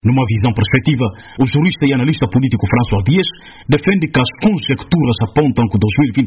Numa visão perspectiva, o jurista e analista político François Dias defende que as conjecturas apontam que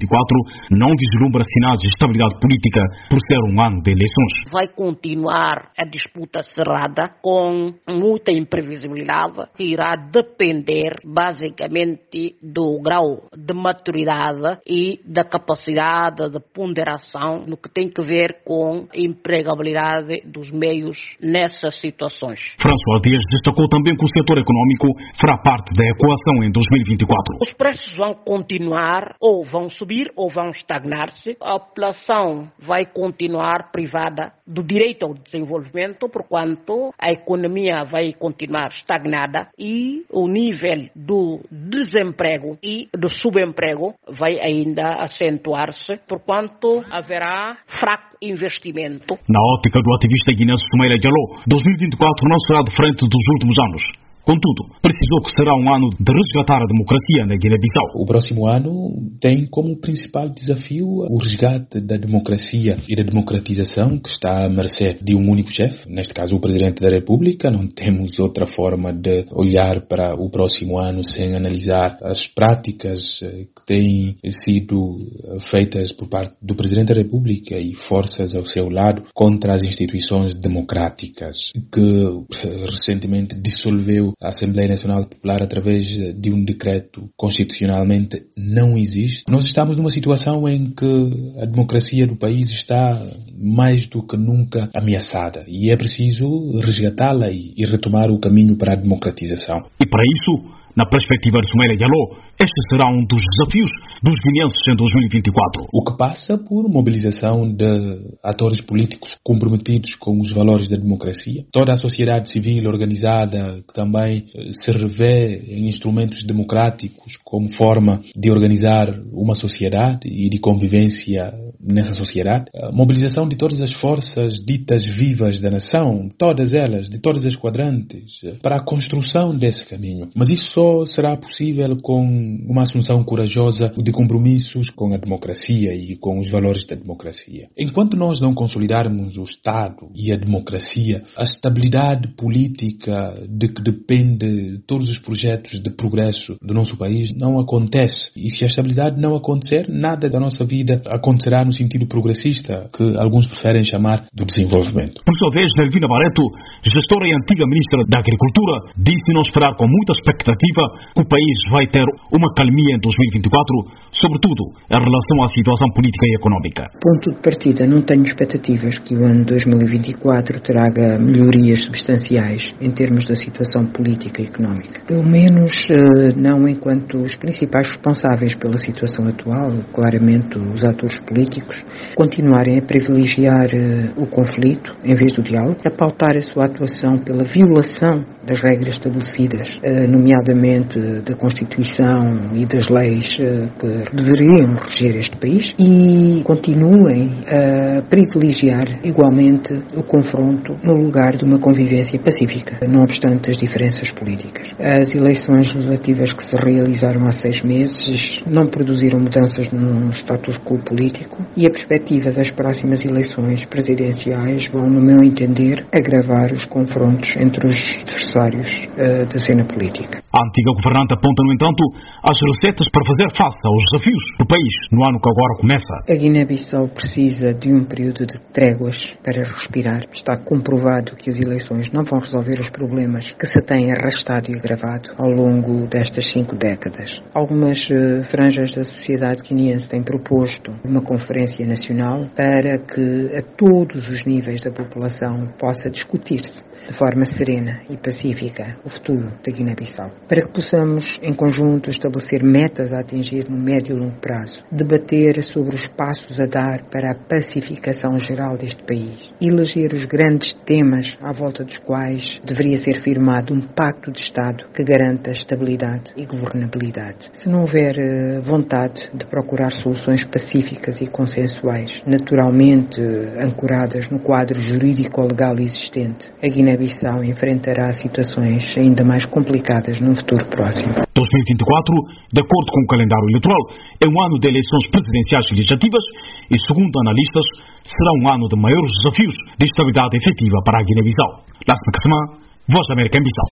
2024 não vislumbra sinais de estabilidade política por ser um ano de eleições. Vai continuar a disputa cerrada com muita imprevisibilidade que irá depender basicamente do grau de maturidade e da capacidade de ponderação no que tem que ver com a empregabilidade dos meios nessas situações. François Dias destacou também que o setor econômico fará parte da equação em 2024. Os preços vão continuar, ou vão subir, ou vão estagnar-se. A população vai continuar privada do direito ao desenvolvimento, porquanto a economia vai continuar estagnada e o nível do desemprego e do subemprego vai ainda acentuar-se, porquanto haverá fraco investimento. Na ótica do ativista guinense Soumaïla Diallo, 2024 não será diferente dos últimos anos. Contudo, precisou que será um ano de resgatar a democracia na Guiné-Bissau. O próximo ano tem como principal desafio o resgate da democracia e da democratização, que está à mercê de um único chefe, neste caso o Presidente da República. Não temos outra forma de olhar para o próximo ano sem analisar as práticas que têm sido feitas por parte do Presidente da República e forças ao seu lado contra as instituições democráticas, que recentemente dissolveu a Assembleia Nacional Popular através de um decreto constitucionalmente não existe. Nós estamos numa situação em que a democracia do país está mais do que nunca ameaçada e é preciso resgatá-la e retomar o caminho para a democratização. E para isso, na perspectiva de Soumaïla Diallo, este será um dos desafios dos guineenses em 2024. O que passa por mobilização de atores políticos comprometidos com os valores da democracia. Toda a sociedade civil organizada que também se revê em instrumentos democráticos como forma de organizar uma sociedade e de convivência nessa sociedade. A mobilização de todas as forças ditas vivas da nação, todas elas, de todas as quadrantes, para a construção desse caminho. Mas isso só será possível com uma assunção corajosa de compromissos com a democracia e com os valores da democracia. Enquanto nós não consolidarmos o Estado e a democracia, a estabilidade política de que depende todos os projetos de progresso do nosso país não acontece. E se a estabilidade não acontecer, nada da nossa vida acontecerá no sentido progressista, que alguns preferem chamar do desenvolvimento. Por sua vez, Nelvina Barreto, gestora e antiga ministra da Agricultura, disse não esperar com muita expectativa que o país vai ter uma calmia em 2024, sobretudo em relação à situação política e económica. Ponto de partida, não tenho expectativas que o ano 2024 traga melhorias substanciais em termos da situação política e económica. Pelo menos não enquanto os principais responsáveis pela situação atual, claramente os atores políticos, continuarem a privilegiar o conflito em vez do diálogo, a pautar a sua atuação pela violação das regras estabelecidas, nomeadamente da Constituição e das leis que deveriam reger este país, e continuem a privilegiar igualmente o confronto no lugar de uma convivência pacífica, não obstante as diferenças políticas. As eleições legislativas que se realizaram há 6 meses não produziram mudanças no status quo político e a perspectiva das próximas eleições presidenciais vão, no meu entender, agravar os confrontos entre os adversários da cena política. A antiga governante aponta, no entanto, as receitas para fazer face aos desafios do país no ano que agora começa. A Guiné-Bissau precisa de um período de tréguas para respirar. Está comprovado que as eleições não vão resolver os problemas que se têm arrastado e agravado ao longo destas 5 décadas. Algumas franjas da sociedade guineense têm proposto uma conferência nacional para que a todos os níveis da população possa discutir-se de forma serena e pacífica o futuro da Guiné-Bissau. Para que possamos, em conjunto, estabelecer metas a atingir no médio e longo prazo, debater sobre os passos a dar para a pacificação geral deste país, eleger os grandes temas à volta dos quais deveria ser firmado um pacto de Estado que garanta estabilidade e governabilidade. Se não houver vontade de procurar soluções pacíficas e consensuais, naturalmente ancoradas no quadro jurídico-legal existente, a Guiné-Bissau enfrentará situações ainda mais complicadas no futuro próximo. 2024, de acordo com o calendário eleitoral, é um ano de eleições presidenciais e legislativas e, segundo analistas, será um ano de maiores desafios de estabilidade efetiva para a Guiné-Bissau. Lássima Kassama, Voz da América em Bissau.